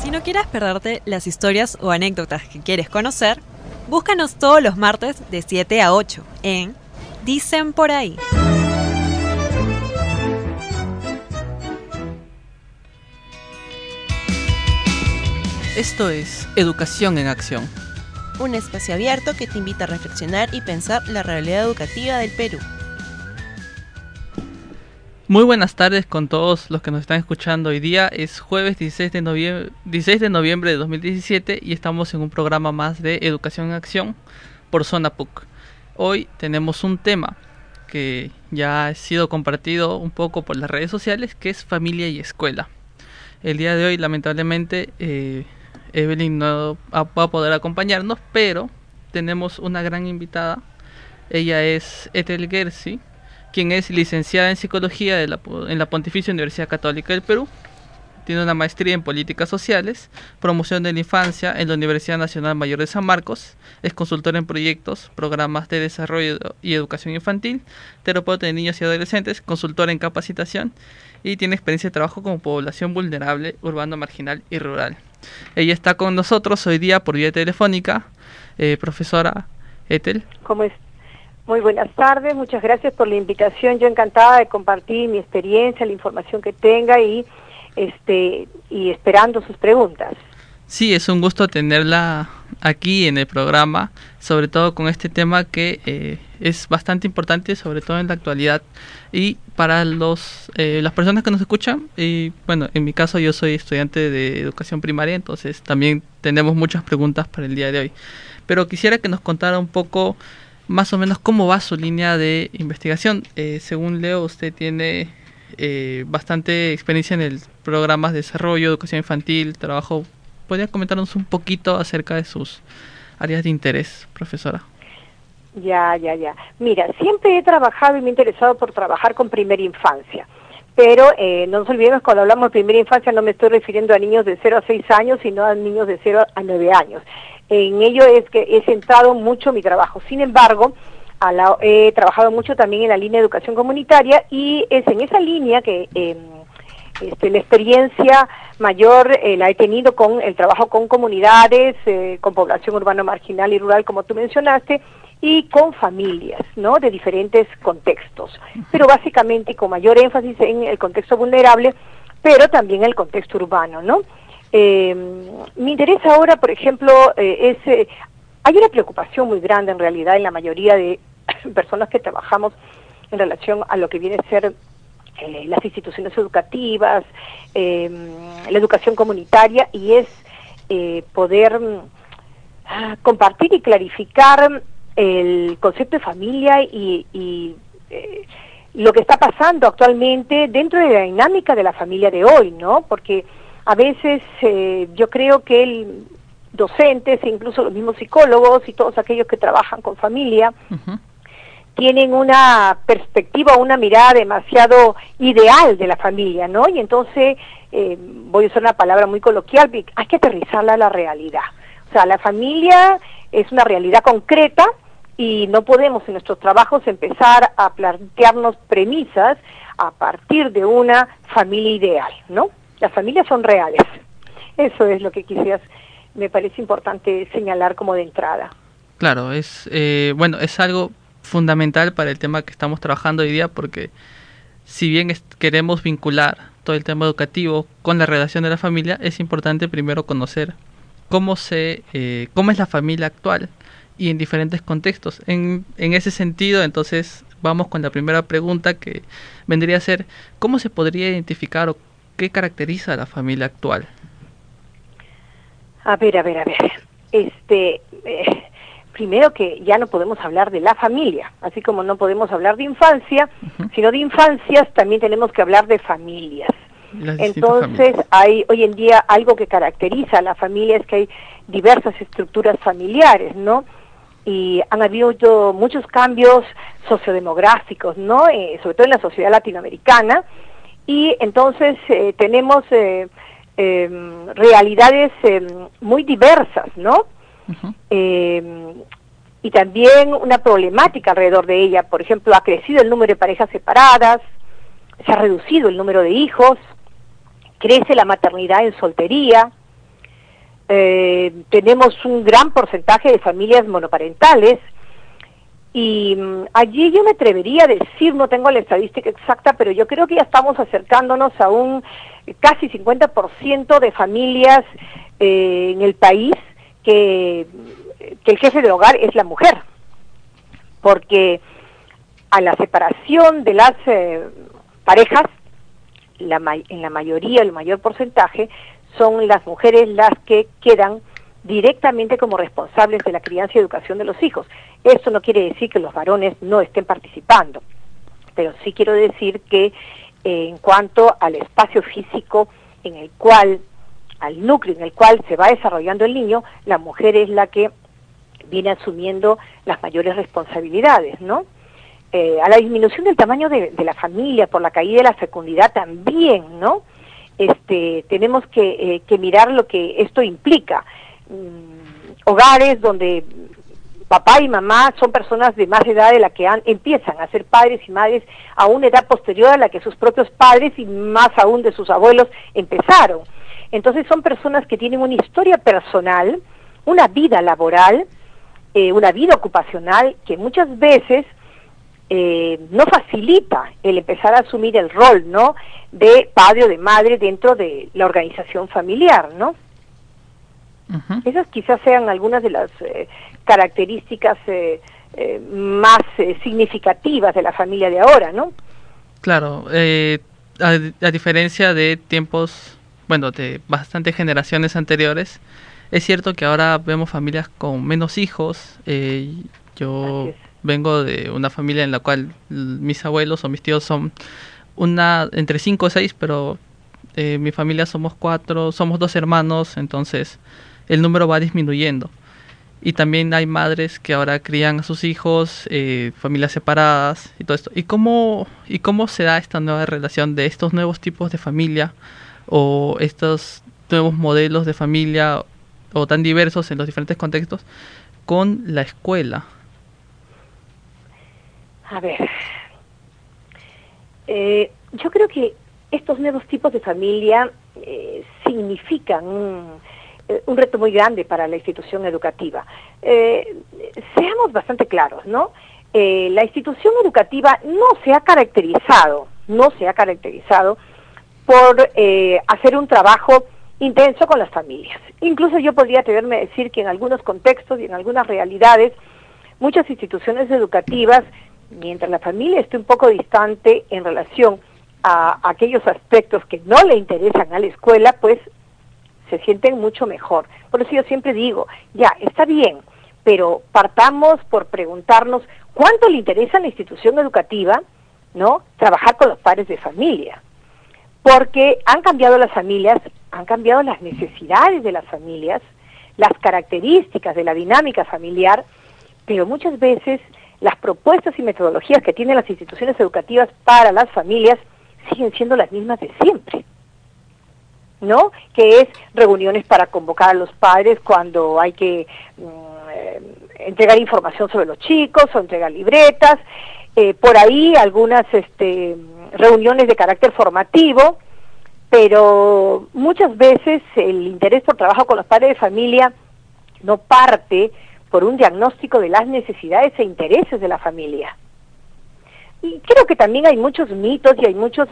Si no quieres perderte las historias o anécdotas que quieres conocer, búscanos todos los martes de 7 a 8 en Dicen por ahí. Esto es Educación en Acción. Un espacio abierto que te invita a reflexionar y pensar la realidad educativa del Perú. Muy buenas tardes con todos los que nos están escuchando. Hoy día es jueves 16 de noviembre de 2017 y estamos en un programa más de Educación en Acción por Zona PUC. Hoy tenemos un tema que ya ha sido compartido un poco por las redes sociales, que es familia y escuela. El día de hoy, lamentablemente, Evelyn no va a poder acompañarnos, pero tenemos una gran invitada. Ella es Ethel Gersi, quien es licenciada en Psicología en la Pontificia Universidad Católica del Perú. Tiene una maestría en Políticas Sociales, Promoción de la Infancia en la Universidad Nacional Mayor de San Marcos. Es consultora en proyectos, programas de desarrollo y educación infantil, terapeuta de niños y adolescentes, consultora en capacitación y tiene experiencia de trabajo con población vulnerable, urbano, marginal y rural. Ella está con nosotros hoy día por vía telefónica. Profesora Ethel. ¿Cómo es? Muy buenas tardes, muchas gracias por la invitación. Yo encantada de compartir mi experiencia, la información que tenga y esperando sus preguntas. Sí, es un gusto tenerla aquí en el programa, sobre todo con este tema que es bastante importante, sobre todo en la actualidad. Y para las personas que nos escuchan, y bueno, en mi caso yo soy estudiante de educación primaria, entonces también tenemos muchas preguntas para el día de hoy. Pero quisiera que nos contara un poco más o menos cómo va su línea de investigación. Según leo, usted tiene bastante experiencia en el programas de desarrollo, educación infantil, trabajo. ¿Podría comentarnos un poquito acerca de sus áreas de interés, profesora? Ya. Mira, siempre he trabajado y me he interesado por trabajar con primera infancia. Pero no nos olvidemos, cuando hablamos de primera infancia no me estoy refiriendo a niños de 0 a 6 años, sino a niños de 0 a 9 años. En ello es que he centrado mucho mi trabajo. Sin embargo, he trabajado mucho también en la línea de educación comunitaria y es en esa línea que la experiencia mayor la he tenido con el trabajo con comunidades, con población urbana, marginal y rural, como tú mencionaste, y con familias, ¿no?, de diferentes contextos, pero básicamente con mayor énfasis en el contexto vulnerable, pero también en el contexto urbano, ¿no? Mi interés ahora, por ejemplo, hay una preocupación muy grande en realidad en la mayoría de personas que trabajamos en relación a lo que viene a ser las instituciones educativas, la educación comunitaria, y es poder compartir y clarificar el concepto de familia y lo que está pasando actualmente dentro de la dinámica de la familia de hoy, ¿no? Porque a veces yo creo que docentes e incluso los mismos psicólogos y todos aquellos que trabajan con familia tienen una perspectiva, una mirada demasiado ideal de la familia, ¿no? Y entonces, voy a usar una palabra muy coloquial, hay que aterrizarla a la realidad. O sea, la familia es una realidad concreta y no podemos en nuestros trabajos empezar a plantearnos premisas a partir de una familia ideal, ¿no? Las familias son reales. Eso es lo que quizás me parece importante señalar como de entrada. Claro, es algo fundamental para el tema que estamos trabajando hoy día, porque si bien queremos vincular todo el tema educativo con la relación de la familia, es importante primero conocer cómo es la familia actual y en diferentes contextos. En ese sentido, entonces, vamos con la primera pregunta, que vendría a ser: ¿cómo se podría identificar o qué caracteriza a la familia actual? A ver. Primero que ya no podemos hablar de la familia, así como no podemos hablar de infancia, sino de infancias también tenemos que hablar de familias. Entonces hay hoy en día algo que caracteriza a la familia, es que hay diversas estructuras familiares, ¿no? Y han habido muchos cambios sociodemográficos, ¿no? Sobre todo en la sociedad latinoamericana, y entonces tenemos realidades muy diversas, ¿no? Y también una problemática alrededor de ella. Por ejemplo, ha crecido el número de parejas separadas, se ha reducido el número de hijos, crece la maternidad en soltería, tenemos un gran porcentaje de familias monoparentales, y allí yo me atrevería a decir, no tengo la estadística exacta, pero yo creo que ya estamos acercándonos a un casi 50% de familias en el país que el jefe de hogar es la mujer, porque a la separación de las parejas, en la mayoría, el mayor porcentaje, son las mujeres las que quedan directamente como responsables de la crianza y educación de los hijos. Esto no quiere decir que los varones no estén participando, pero sí quiero decir que en cuanto al espacio físico en el cual, al núcleo en el cual se va desarrollando el niño, la mujer es la que viene asumiendo las mayores responsabilidades, ¿no? A la disminución del tamaño de la familia por la caída de la fecundidad también, ¿no? Tenemos que mirar lo que esto implica. Hogares donde papá y mamá son personas de más edad de la que empiezan a ser padres y madres a una edad posterior a la que sus propios padres y más aún de sus abuelos empezaron. Entonces son personas que tienen una historia personal, una vida laboral, una vida ocupacional que muchas veces no facilita el empezar a asumir el rol, ¿no?, de padre o de madre dentro de la organización familiar, ¿no? Uh-huh. Esas quizás sean algunas de las características más significativas de la familia de ahora, ¿no? Claro, a diferencia de tiempos, bueno, de bastantes generaciones anteriores, es cierto que ahora vemos familias con menos hijos. Yo vengo de una familia en la cual mis abuelos o mis tíos son entre 5 o 6, pero mi familia somos 4, somos 2 hermanos, entonces el número va disminuyendo. Y también hay madres que ahora crían a sus hijos, familias separadas y todo esto. ¿Y cómo se da esta nueva relación de estos nuevos tipos de familia o estos nuevos modelos de familia o tan diversos en los diferentes contextos con la escuela? A ver, yo creo que estos nuevos tipos de familia significan un reto muy grande para la institución educativa. Seamos bastante claros, ¿no? La institución educativa no se ha caracterizado por hacer un trabajo intenso con las familias. Incluso yo podría atreverme a decir que en algunos contextos y en algunas realidades, muchas instituciones educativas, mientras la familia esté un poco distante en relación a aquellos aspectos que no le interesan a la escuela, pues se sienten mucho mejor. Por eso yo siempre digo, ya, está bien, pero partamos por preguntarnos cuánto le interesa a la institución educativa, ¿no?, trabajar con los padres de familia. Porque han cambiado las familias, han cambiado las necesidades de las familias, las características de la dinámica familiar, pero muchas veces las propuestas y metodologías que tienen las instituciones educativas para las familias siguen siendo las mismas de siempre, ¿no? Que es reuniones para convocar a los padres cuando hay que entregar información sobre los chicos o entregar libretas, por ahí algunas reuniones de carácter formativo, pero muchas veces el interés por trabajo con los padres de familia no parte por un diagnóstico de las necesidades e intereses de la familia. Y creo que también hay muchos mitos y hay muchos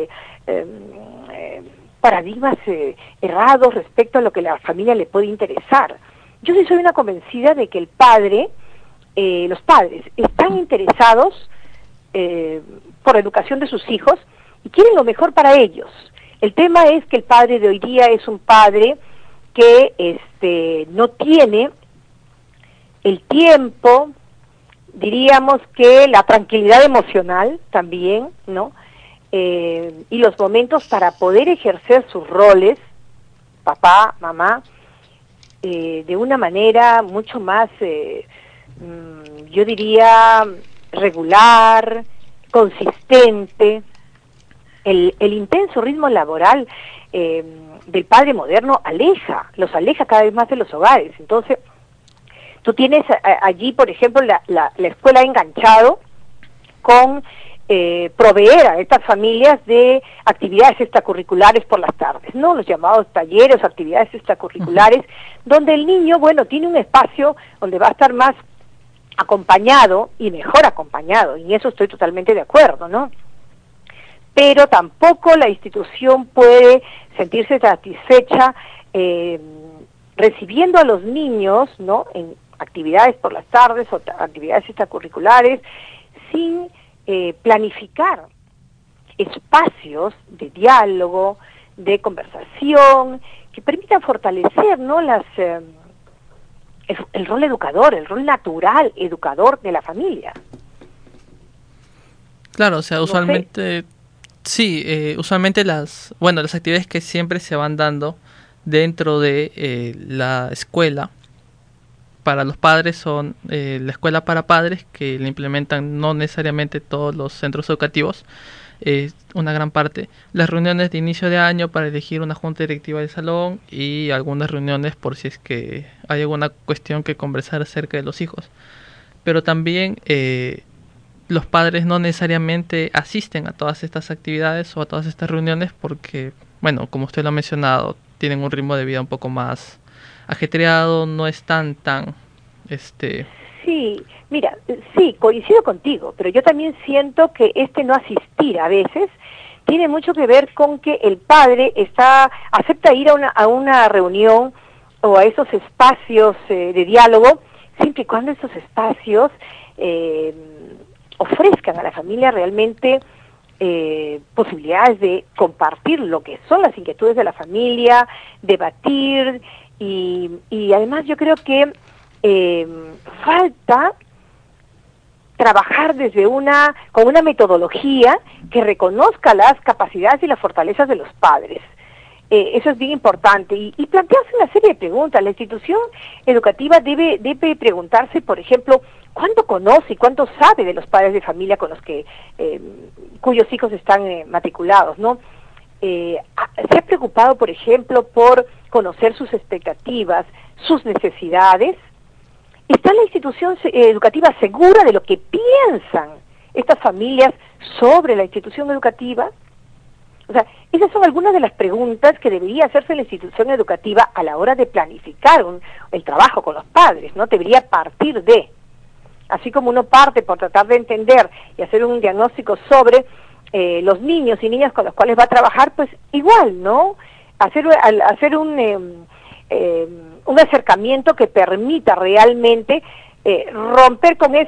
paradigmas errados respecto a lo que la familia le puede interesar. Yo sí soy una convencida de que los padres están interesados por la educación de sus hijos y quieren lo mejor para ellos. El tema es que el padre de hoy día es un padre que no tiene el tiempo, diríamos que la tranquilidad emocional también, ¿no?, y los momentos para poder ejercer sus roles, papá, mamá, de una manera mucho más, yo diría, regular, consistente. El intenso ritmo laboral del padre moderno los aleja cada vez más de los hogares. Entonces, tú tienes allí, por ejemplo, la escuela ha enganchado con proveer a estas familias de actividades extracurriculares por las tardes, ¿no? Los llamados talleres, actividades extracurriculares, donde el niño, bueno, tiene un espacio donde va a estar más acompañado y mejor acompañado, y en eso estoy totalmente de acuerdo, ¿no? Pero tampoco la institución puede sentirse satisfecha recibiendo a los niños, ¿no?, en actividades por las tardes o actividades extracurriculares, sin planificar espacios de diálogo, de conversación, que permitan fortalecer, ¿no?, el rol educador, el rol natural educador de la familia. Claro, o sea, usualmente, usualmente las actividades que siempre se van dando dentro de la escuela para los padres son la escuela para padres, que la implementan no necesariamente todos los centros educativos, una gran parte, las reuniones de inicio de año para elegir una junta directiva del salón y algunas reuniones por si es que hay alguna cuestión que conversar acerca de los hijos. Pero también los padres no necesariamente asisten a todas estas actividades o a todas estas reuniones porque, bueno, como usted lo ha mencionado, tienen un ritmo de vida un poco más ajetreado, no están tan Sí, mira, sí, coincido contigo, pero yo también siento que no asistir a veces tiene mucho que ver con que el padre acepta ir a una reunión o a esos espacios de diálogo, siempre y cuando esos espacios ofrezcan a la familia realmente posibilidades de compartir lo que son las inquietudes de la familia, debatir, y además yo creo que falta trabajar con una metodología que reconozca las capacidades y las fortalezas de los padres. Eso es bien importante. Y plantearse una serie de preguntas. La institución educativa debe preguntarse, por ejemplo, ¿cuánto conoce y cuánto sabe de los padres de familia con los cuyos hijos están matriculados, ¿no? Se ha preocupado, por ejemplo, por conocer sus expectativas, sus necesidades. ¿Está la institución educativa segura de lo que piensan estas familias sobre la institución educativa? O sea, esas son algunas de las preguntas que debería hacerse la institución educativa a la hora de planificar el trabajo con los padres, ¿no? Debería partir de, así como uno parte por tratar de entender y hacer un diagnóstico sobre los niños y niñas con los cuales va a trabajar, pues igual, ¿no? Hacer un acercamiento que permita realmente romper con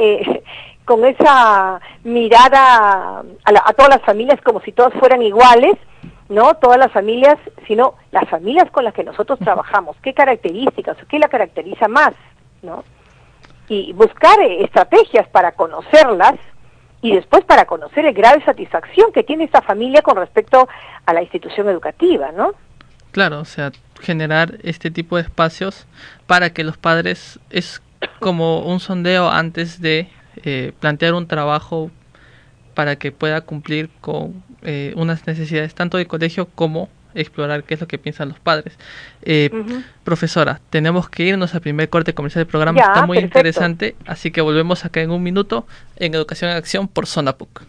esa mirada a todas las familias como si todas fueran iguales, no todas las familias, sino las familias con las que nosotros trabajamos, qué características, qué la caracteriza más, ¿no? Y buscar estrategias para conocerlas y después para conocer el grado de satisfacción que tiene esta familia con respecto a la institución educativa, ¿no? Claro, o sea, generar este tipo de espacios para que los padres, es como un sondeo antes de plantear un trabajo para que pueda cumplir con unas necesidades tanto del colegio como explorar qué es lo que piensan los padres. Profesora, tenemos que irnos al primer corte comercial del programa, Ya, está muy perfecto. interesante, así que volvemos acá en un minuto en Educación en Acción por Zona PUC.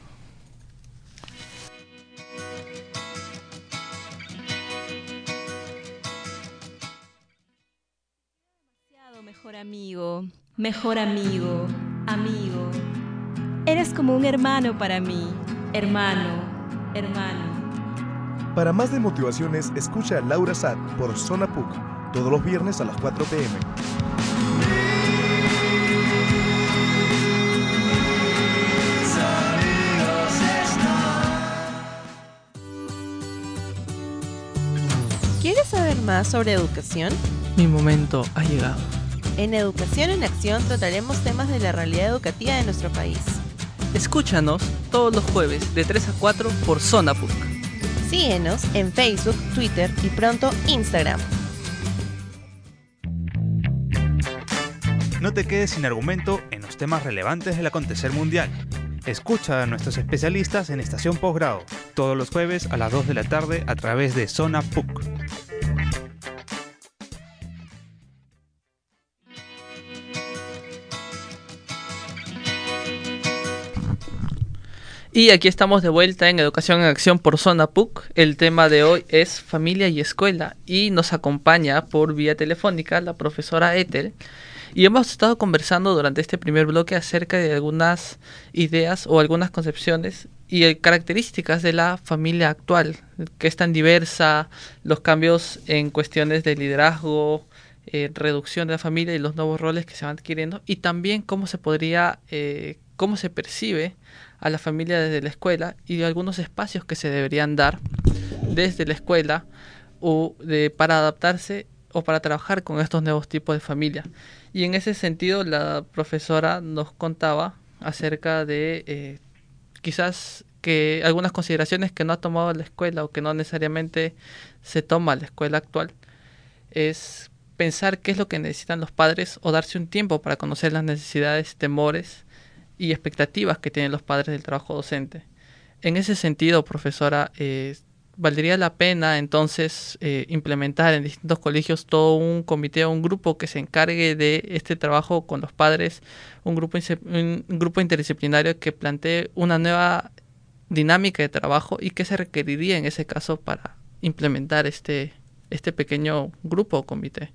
Mejor amigo, amigo. Eres como un hermano para mí, hermano. Para más de motivaciones, escucha a Laura Sad por Zona PUC, todos los viernes a las 4 p.m. ¿Quieres saber más sobre educación? Mi momento ha llegado. En Educación en Acción trataremos temas de la realidad educativa de nuestro país. Escúchanos todos los jueves de 3 a 4 por Zona PUC. Síguenos en Facebook, Twitter y pronto Instagram. No te quedes sin argumento en los temas relevantes del acontecer mundial. Escucha a nuestros especialistas en Estación Posgrado, todos los jueves a las 2 de la tarde a través de Zona PUC. Y aquí estamos de vuelta en Educación en Acción por Zona PUC. El tema de hoy es familia y escuela y nos acompaña por vía telefónica la profesora Ethel. Y hemos estado conversando durante este primer bloque acerca de algunas ideas o algunas concepciones y características de la familia actual, que es tan diversa, los cambios en cuestiones de liderazgo, reducción de la familia y los nuevos roles que se van adquiriendo, y también cómo se podría, cómo se percibe a la familia desde la escuela y algunos espacios que se deberían dar desde la escuela para adaptarse o para trabajar con estos nuevos tipos de familia. Y en ese sentido la profesora nos contaba acerca de quizás que algunas consideraciones que no ha tomado la escuela o que no necesariamente se toma la escuela actual es pensar qué es lo que necesitan los padres o darse un tiempo para conocer las necesidades, temores y expectativas que tienen los padres del trabajo docente. En ese sentido, profesora, ¿valdría la pena entonces implementar en distintos colegios todo un comité o un grupo que se encargue de este trabajo con los padres, un grupo interdisciplinario que plantee una nueva dinámica de trabajo y qué se requeriría en ese caso para implementar este pequeño grupo o comité?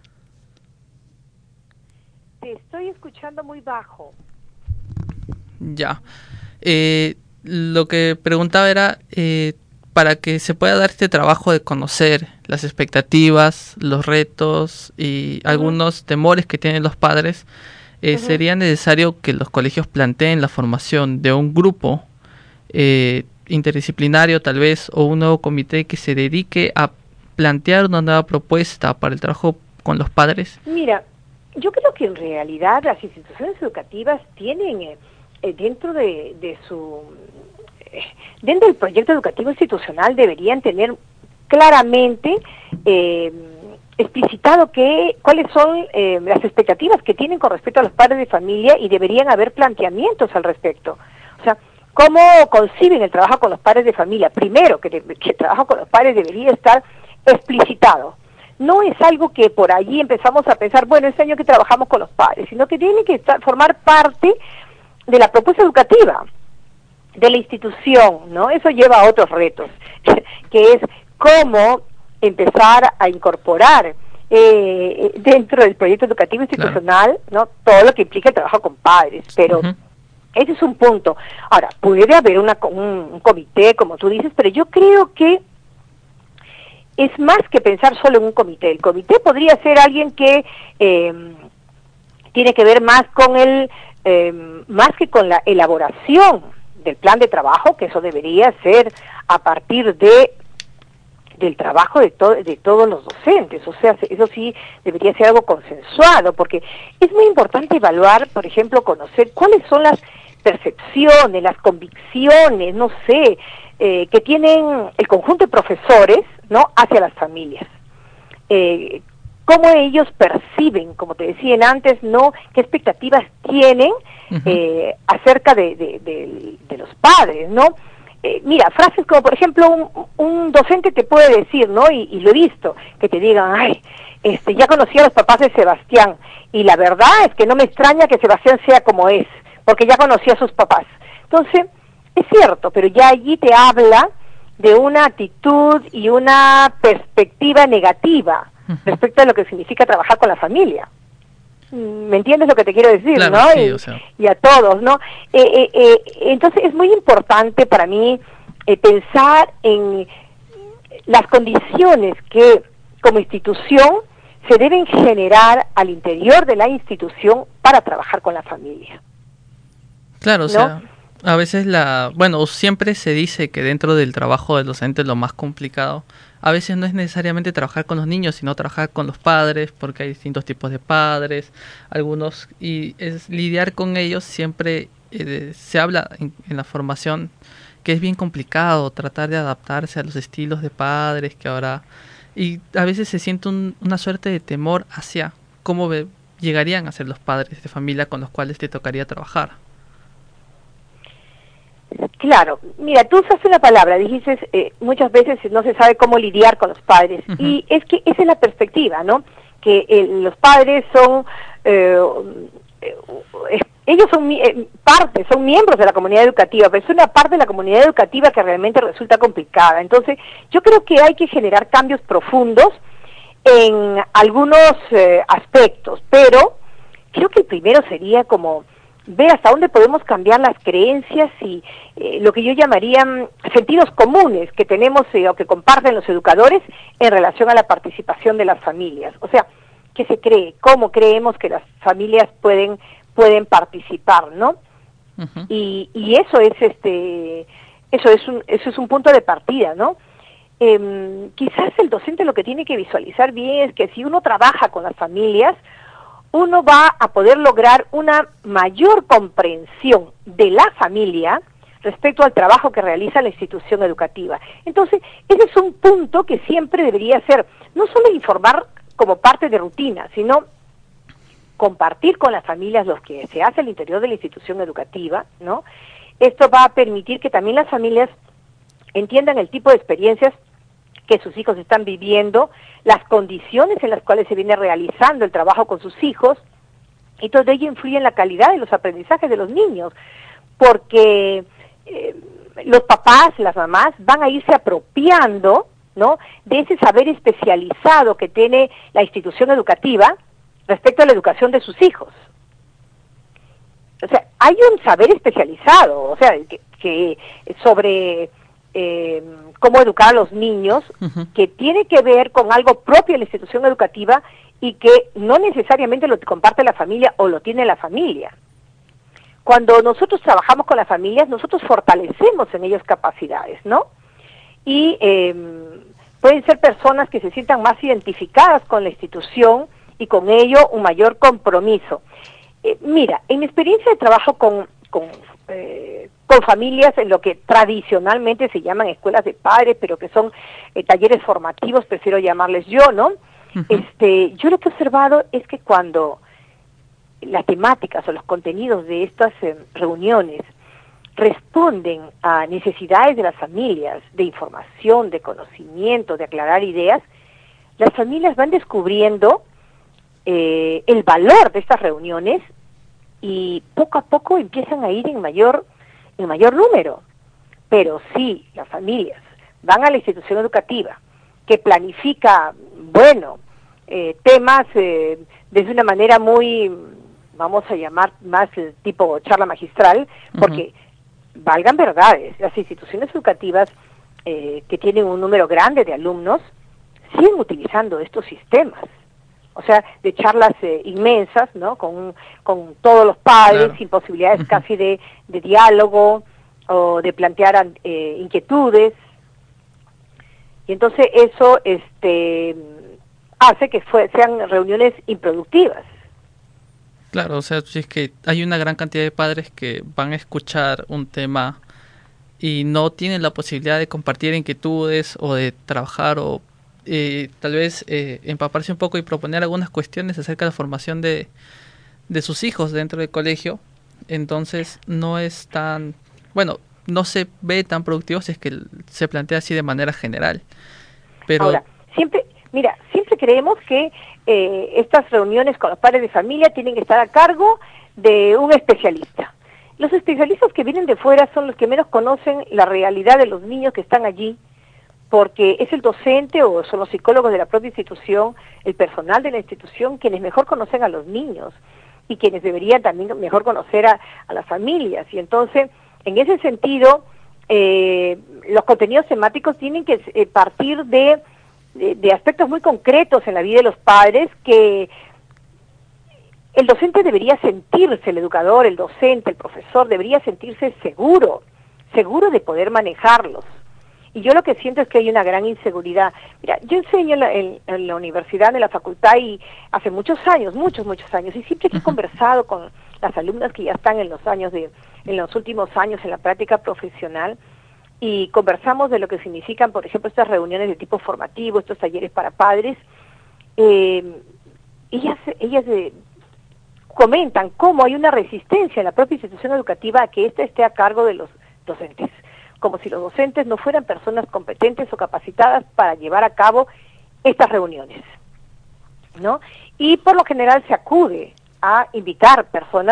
Te estoy escuchando muy bajo. Ya. Lo que preguntaba era, para que se pueda dar este trabajo de conocer las expectativas, los retos y algunos temores que tienen los padres, sería necesario que los colegios planteen la formación de un grupo interdisciplinario tal vez, o un nuevo comité que se dedique a plantear una nueva propuesta para el trabajo con los padres. Mira, yo creo que en realidad las instituciones educativas tienen dentro del proyecto educativo institucional deberían tener claramente explicitado cuáles son las expectativas que tienen con respecto a los padres de familia, y deberían haber planteamientos al respecto. O sea, ¿cómo conciben el trabajo con los padres de familia? Primero, que el trabajo con los padres debería estar explicitado. No es algo que por allí empezamos a pensar, bueno, este año que trabajamos con los padres, sino que tiene que formar parte de la propuesta educativa de la institución, ¿no? Eso lleva a otros retos, que es cómo empezar a incorporar dentro del proyecto educativo institucional, ¿no?, todo lo que implica el trabajo con padres, pero ese es un punto. Ahora, puede haber un comité, como tú dices, pero yo creo que es más que pensar solo en un comité. El comité podría ser alguien que tiene que ver más con más que con la elaboración del plan de trabajo, que eso debería ser a partir del trabajo de todos los docentes. O sea, eso sí debería ser algo consensuado, porque es muy importante evaluar, por ejemplo, conocer cuáles son las percepciones, las convicciones, no sé, que tienen el conjunto de profesores, ¿no?, hacia las familias. Cómo ellos perciben, como te decían antes, ¿no?, qué expectativas tienen acerca de los padres, ¿no? Mira, frases como, por ejemplo, un docente te puede decir, ¿no?, y lo he visto, que te digan, ay, ya conocí a los papás de Sebastián, y la verdad es que no me extraña que Sebastián sea como es, porque ya conocí a sus papás. Entonces, es cierto, pero ya allí te habla de una actitud y una perspectiva negativa respecto a lo que significa trabajar con la familia. ¿Me entiendes lo que te quiero decir, claro, no? Sí, y a todos, ¿no? Entonces es muy importante para mí pensar en las condiciones que como institución se deben generar al interior de la institución para trabajar con la familia. Claro, o ¿no? sea, a veces siempre se dice que dentro del trabajo del docente lo más complicado a veces no es necesariamente trabajar con los niños, sino trabajar con los padres, porque hay distintos tipos de padres, y es lidiar con ellos. Siempre se habla en la formación que es bien complicado tratar de adaptarse a los estilos de padres que ahora, y a veces se siente una suerte de temor hacia cómo llegarían a ser los padres de familia con los cuales te tocaría trabajar. Claro, mira, tú usaste una palabra, dijiste muchas veces no se sabe cómo lidiar con los padres, y es que esa es la perspectiva, ¿no? Que los padres son ellos son son miembros de la comunidad educativa, pero es una parte de la comunidad educativa que realmente resulta complicada. Entonces, yo creo que hay que generar cambios profundos en algunos aspectos, pero creo que el primero sería como ver hasta dónde podemos cambiar las creencias y lo que yo llamaría sentidos comunes que tenemos o que comparten los educadores en relación a la participación de las familias. O sea, ¿qué se cree? ¿Cómo creemos que las familias pueden participar, no? Uh-huh. Y eso es un punto de partida, ¿no? Quizás el docente lo que tiene que visualizar bien es que si uno trabaja con las familias, uno va a poder lograr una mayor comprensión de la familia respecto al trabajo que realiza la institución educativa. Entonces, ese es un punto que siempre debería ser, no solo informar como parte de rutina, sino compartir con las familias lo que se hace al interior de la institución educativa, ¿no? Esto va a permitir que también las familias entiendan el tipo de experiencias que sus hijos están viviendo, las condiciones en las cuales se viene realizando el trabajo con sus hijos, y todo ello influye en la calidad de los aprendizajes de los niños, porque los papás, las mamás, van a irse apropiando, ¿no?, de ese saber especializado que tiene la institución educativa respecto a la educación de sus hijos. O sea, hay un saber especializado, o sea, que sobre cómo educar a los niños, uh-huh, que tiene que ver con algo propio de la institución educativa y que no necesariamente lo comparte la familia o lo tiene la familia. Cuando nosotros trabajamos con las familias, nosotros fortalecemos en ellos capacidades, ¿no? Y pueden ser personas que se sientan más identificadas con la institución y con ello un mayor compromiso. Mira, en mi experiencia de trabajo con familias en lo que tradicionalmente se llaman escuelas de padres, pero que son talleres formativos, prefiero llamarles yo, ¿no? Uh-huh. Yo lo que he observado es que cuando las temáticas o los contenidos de estas reuniones responden a necesidades de las familias, de información, de conocimiento, de aclarar ideas, las familias van descubriendo el valor de estas reuniones y poco a poco empiezan a ir en mayor número. Pero si las familias van a la institución educativa que planifica, temas desde una manera muy, vamos a llamar más tipo charla magistral, porque uh-huh, valgan verdades, las instituciones educativas que tienen un número grande de alumnos siguen utilizando estos sistemas. O sea, de charlas inmensas, ¿no?, con todos los padres, claro, sin posibilidades uh-huh, casi de diálogo o de plantear inquietudes. Y entonces eso hace que sean reuniones improductivas. Claro, o sea, si es que hay una gran cantidad de padres que van a escuchar un tema y no tienen la posibilidad de compartir inquietudes o de trabajar o tal vez empaparse un poco y proponer algunas cuestiones acerca de la formación de sus hijos dentro del colegio, entonces no es tan, no se ve tan productivo si es que se plantea así de manera general. Pero ahora, siempre creemos que estas reuniones con los padres de familia tienen que estar a cargo de un especialista. Los especialistas que vienen de fuera son los que menos conocen la realidad de los niños que están allí, porque es el docente o son los psicólogos de la propia institución, el personal de la institución, quienes mejor conocen a los niños y quienes deberían también mejor conocer a las familias. Y entonces, en ese sentido, los contenidos temáticos tienen que partir de aspectos muy concretos en la vida de los padres que el docente debería sentirse, el educador, el docente, el profesor, debería sentirse seguro de poder manejarlos. Y yo lo que siento es que hay una gran inseguridad. Mira, yo enseño en la universidad, en la facultad, y hace muchos años, y siempre que he conversado con las alumnas que ya están en los últimos años en la práctica profesional, y conversamos de lo que significan, por ejemplo, estas reuniones de tipo formativo, estos talleres para padres, ellas comentan cómo hay una resistencia en la propia institución educativa a que ésta esté a cargo de los docentes, como si los docentes no fueran personas competentes o capacitadas para llevar a cabo estas reuniones, ¿no? Y por lo general se acude a invitar personas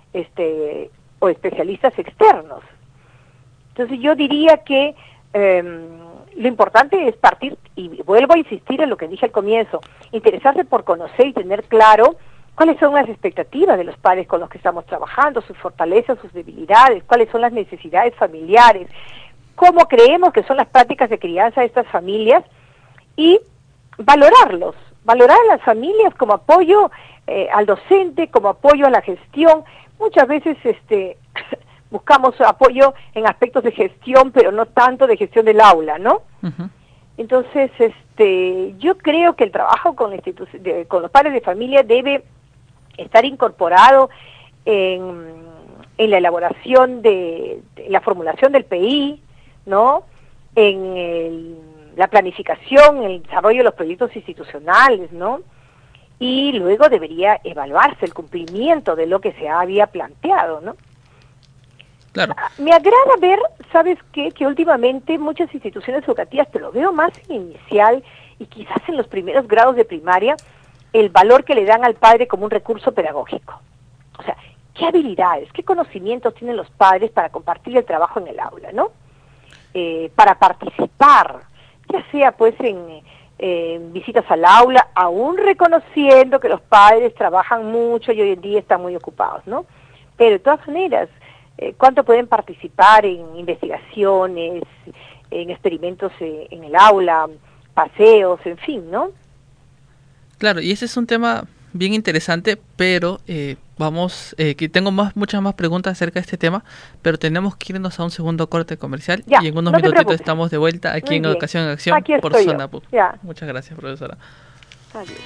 o especialistas externos. Entonces yo diría que lo importante es partir, y vuelvo a insistir en lo que dije al comienzo, interesarse por conocer y tener claro cuáles son las expectativas de los padres con los que estamos trabajando, sus fortalezas, sus debilidades, cuáles son las necesidades familiares, cómo creemos que son las prácticas de crianza de estas familias y valorar a las familias como apoyo al docente, como apoyo a la gestión. Muchas veces buscamos apoyo en aspectos de gestión, pero no tanto de gestión del aula, ¿no? Uh-huh. Entonces, yo creo que el trabajo con los padres de familia debe estar incorporado en la elaboración de la formulación del PI, ¿no? En la planificación, el desarrollo de los proyectos institucionales, ¿no? Y luego debería evaluarse el cumplimiento de lo que se había planteado, ¿no? Claro. Me agrada ver, ¿sabes qué? Que últimamente muchas instituciones educativas, te lo veo más en inicial y quizás en los primeros grados de primaria, el valor que le dan al padre como un recurso pedagógico. O sea, ¿qué habilidades, qué conocimientos tienen los padres para compartir el trabajo en el aula, ¿no? Para participar, ya sea pues en visitas al aula, aún reconociendo que los padres trabajan mucho y hoy en día están muy ocupados, ¿no? Pero de todas maneras, ¿cuánto pueden participar en investigaciones, en experimentos en el aula, paseos, en fin, ¿no? Claro, y ese es un tema bien interesante, pero que tengo muchas más preguntas acerca de este tema, pero tenemos que irnos a un segundo corte comercial ya, y en unos minutitos estamos de vuelta aquí en Educación en Acción por Zona PUC. Muchas gracias, profesora. Adiós.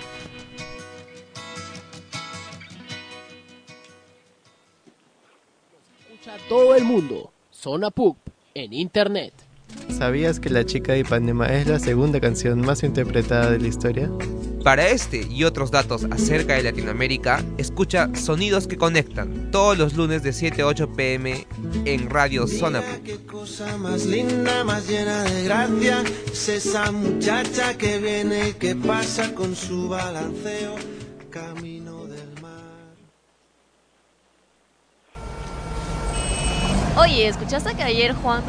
Escucha todo el mundo, Zona PUC, en internet. ¿Sabías que La Chica de Ipanema es la segunda canción más interpretada de la historia? Para este y otros datos acerca de Latinoamérica, escucha Sonidos que Conectan todos los lunes de 7 a 8 p.m. en Radio Zona PUC. Qué cosa más linda, más llena de gracia, es esa muchacha que viene y que pasa con su balanceo, camino del mar. Oye, ¿escuchaste que ayer Juan...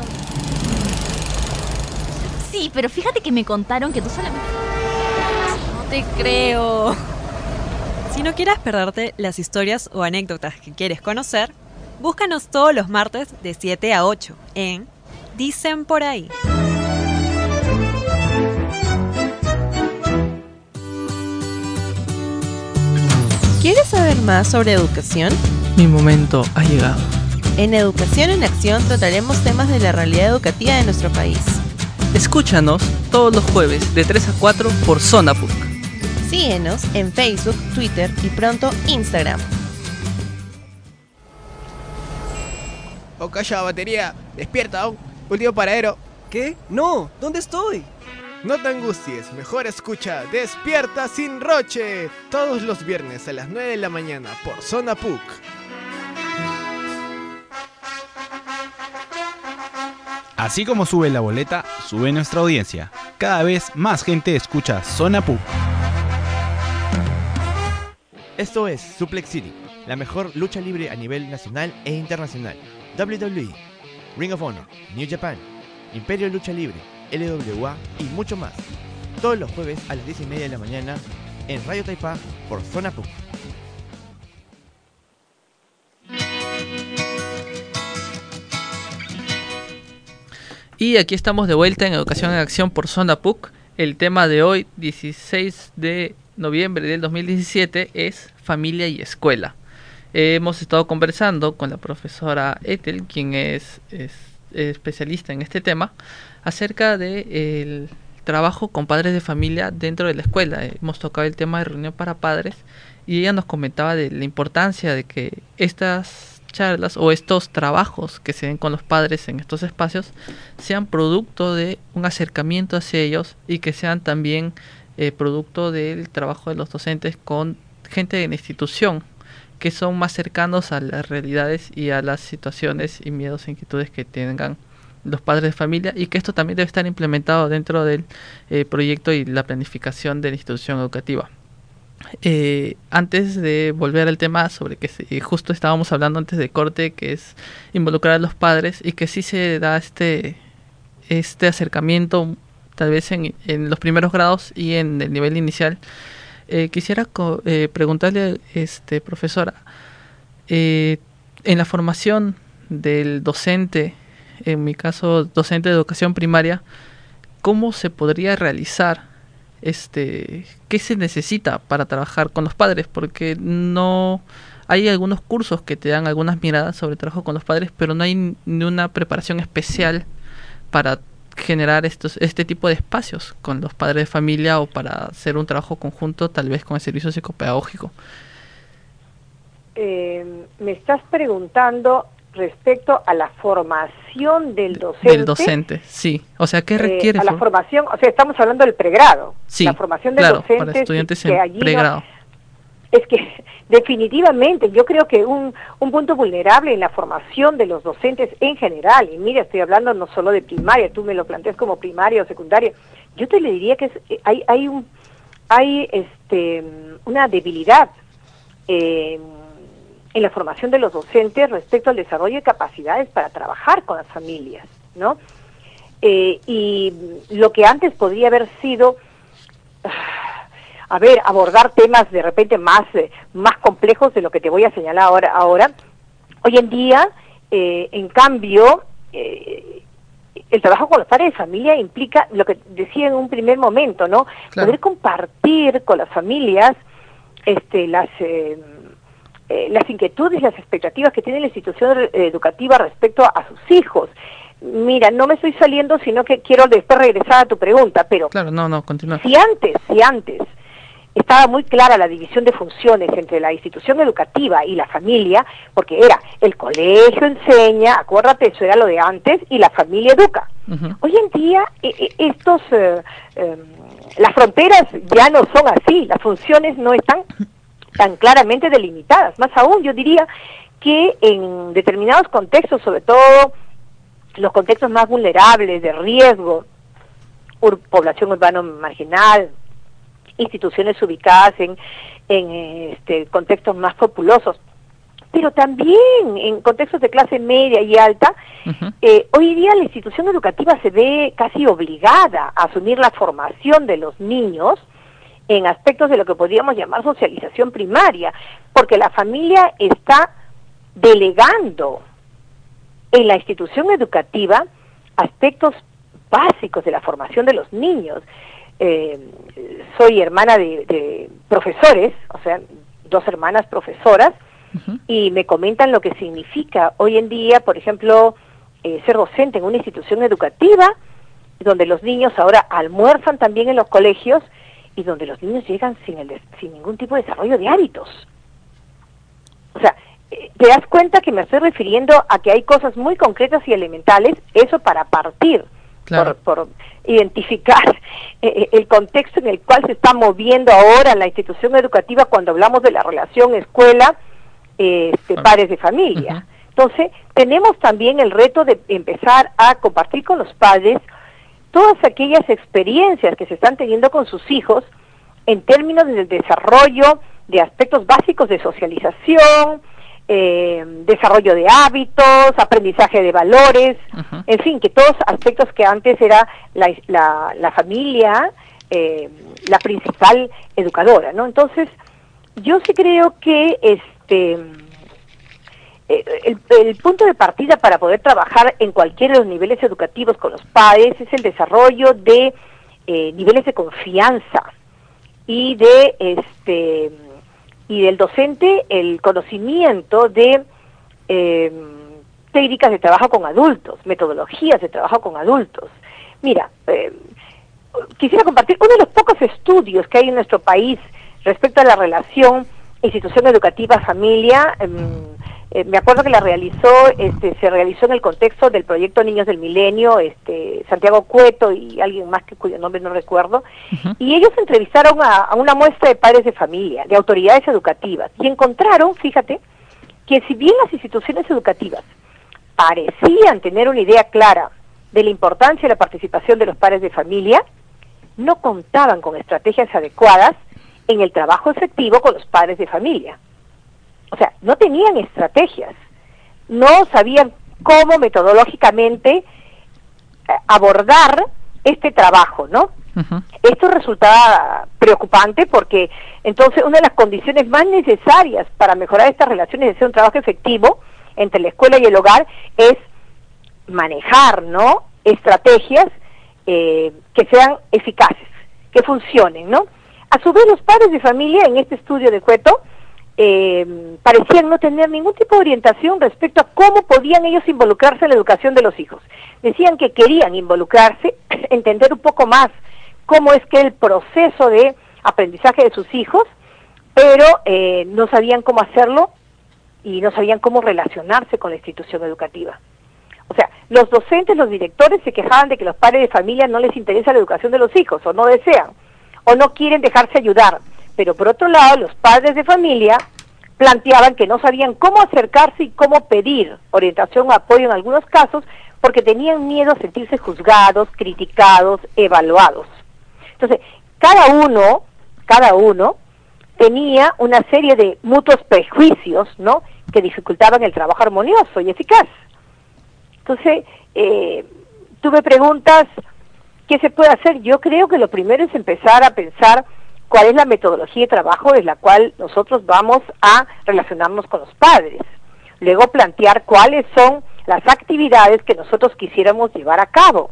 Sí, pero fíjate que me contaron que tú solamente... No te creo. Si no quieres perderte las historias o anécdotas que quieres conocer, búscanos todos los martes de 7 a 8 en Dicen por ahí. ¿Quieres saber más sobre educación? Mi momento ha llegado. En Educación en Acción trataremos temas de la realidad educativa de nuestro país. Escúchanos todos los jueves de 3 a 4 por Zona PUC. Síguenos en Facebook, Twitter y pronto Instagram. Oh, calla, batería. Despierta, último paradero. ¿Qué? No, ¿dónde estoy? No te angusties, mejor escucha Despierta sin Roche, todos los viernes a las 9 de la mañana por Zona PUC. Así como sube la boleta, sube nuestra audiencia. Cada vez más gente escucha Zona PUC. Esto es Suplex City, la mejor lucha libre a nivel nacional e internacional. WWE, Ring of Honor, New Japan, Imperio Lucha Libre, LWA y mucho más. Todos los jueves a las 10:30 de la mañana en Radio Taipá por Zona PUC. Y aquí estamos de vuelta en Educación en Acción por Zona PUC. El tema de hoy, 16 de noviembre del 2017, es familia y escuela. Hemos estado conversando con la profesora Ethel, quien es especialista en este tema, acerca del trabajo con padres de familia dentro de la escuela. Hemos tocado el tema de reunión para padres y ella nos comentaba de la importancia de que estas charlas o estos trabajos que se den con los padres en estos espacios sean producto de un acercamiento hacia ellos y que sean también producto del trabajo de los docentes con gente de la institución, que son más cercanos a las realidades y a las situaciones y miedos e inquietudes que tengan los padres de familia, y que esto también debe estar implementado dentro del proyecto y la planificación de la institución educativa. antes de volver al tema sobre que justo estábamos hablando antes de corte, que es involucrar a los padres y que sí se da este acercamiento tal vez en los primeros grados y en el nivel inicial. Quisiera preguntarle, profesora, en la formación del docente, en mi caso docente de educación primaria, ¿cómo se podría realizar? ¿Qué se necesita para trabajar con los padres? Porque no hay algunos cursos que te dan algunas miradas sobre trabajo con los padres, pero no hay ni una preparación especial para generar este tipo de espacios con los padres de familia o para hacer un trabajo conjunto, tal vez con el servicio psicopedagógico. Me estás preguntando respecto a la formación del docente. Del docente, sí. O sea, ¿qué requiere? A la formación, o sea, estamos hablando del pregrado. Sí, la formación del docente para estudiantes en pregrado. Es que definitivamente yo creo que un punto vulnerable en la formación de los docentes en general, y mira, estoy hablando no solo de primaria, tú me lo planteas como primaria o secundaria, yo te le diría que hay una debilidad en la formación de los docentes respecto al desarrollo de capacidades para trabajar con las familias, ¿no? Y lo que antes podría haber sido, abordar temas de repente más complejos de lo que te voy a señalar ahora. Hoy en día, en cambio, el trabajo con los padres de familia implica lo que decía en un primer momento, ¿no? Claro. Poder compartir con las familias las inquietudes y las expectativas que tiene la institución educativa respecto a sus hijos. Mira, no me estoy saliendo, sino que quiero después regresar a tu pregunta, pero... Claro, no, continúa. Si antes estaba muy clara la división de funciones entre la institución educativa y la familia, porque era el colegio enseña, acuérdate, eso era lo de antes, y la familia educa. Uh-huh. Hoy en día las fronteras ya no son así, las funciones no están tan claramente delimitadas. Más aún, yo diría que en determinados contextos, sobre todo los contextos más vulnerables de riesgo, población urbana marginal, instituciones ubicadas en contextos más populosos, pero también en contextos de clase media y alta, uh-huh. Hoy día la institución educativa se ve casi obligada a asumir la formación de los niños en aspectos de lo que podríamos llamar socialización primaria, porque la familia está delegando en la institución educativa aspectos básicos de la formación de los niños. Soy hermana de profesores, o sea, 2 hermanas profesoras, uh-huh. y me comentan lo que significa hoy en día, por ejemplo, ser docente en una institución educativa, donde los niños ahora almuerzan también en los colegios, y donde los niños llegan sin ningún tipo de desarrollo de hábitos. O sea, te das cuenta que me estoy refiriendo a que hay cosas muy concretas y elementales, eso para partir, claro. por identificar el contexto en el cual se está moviendo ahora la institución educativa cuando hablamos de la relación escuela, padres de familia. Uh-huh. Entonces, tenemos también el reto de empezar a compartir con los padres todas aquellas experiencias que se están teniendo con sus hijos en términos del desarrollo de aspectos básicos de socialización, desarrollo de hábitos, aprendizaje de valores, uh-huh. en fin, que todos aspectos que antes era la familia la principal educadora, ¿no? Entonces, yo sí creo que el punto de partida para poder trabajar en cualquiera de los niveles educativos con los padres es el desarrollo de niveles de confianza y del docente el conocimiento de técnicas de trabajo con adultos, metodologías de trabajo con adultos. Mira, quisiera compartir uno de los pocos estudios que hay en nuestro país respecto a la relación institución educativa-familia. Me acuerdo que se realizó en el contexto del proyecto Niños del Milenio, Santiago Cueto y alguien más cuyo nombre no recuerdo, uh-huh. y ellos entrevistaron a una muestra de padres de familia, de autoridades educativas, y encontraron, fíjate, que si bien las instituciones educativas parecían tener una idea clara de la importancia de la participación de los padres de familia, no contaban con estrategias adecuadas en el trabajo efectivo con los padres de familia. O sea, no tenían estrategias, no sabían cómo metodológicamente abordar este trabajo, ¿no? Esto resultaba preocupante porque entonces una de las condiciones más necesarias para mejorar estas relaciones de ser un trabajo efectivo entre la escuela y el hogar es manejar, ¿no?, estrategias que sean eficaces, que funcionen, ¿no? A su vez, los padres de familia en este estudio de Cueto parecían no tener ningún tipo de orientación respecto a cómo podían ellos involucrarse en la educación de los hijos. Decían que querían involucrarse, entender un poco más cómo es que el proceso de aprendizaje de sus hijos, pero no sabían cómo hacerlo y no sabían cómo relacionarse con la institución educativa. O sea, los docentes, los directores se quejaban de que los padres de familia no les interesa la educación de los hijos, o no desean, o no quieren dejarse ayudar. Pero por otro lado, los padres de familia planteaban que no sabían cómo acercarse y cómo pedir orientación o apoyo en algunos casos, porque tenían miedo a sentirse juzgados, criticados, evaluados. Entonces, cada uno tenía una serie de mutuos prejuicios, ¿no?, que dificultaban el trabajo armonioso y eficaz. Entonces, tuve preguntas, ¿qué se puede hacer? Yo creo que lo primero es empezar a pensar cuál es la metodología de trabajo en la cual nosotros vamos a relacionarnos con los padres. Luego plantear cuáles son las actividades que nosotros quisiéramos llevar a cabo.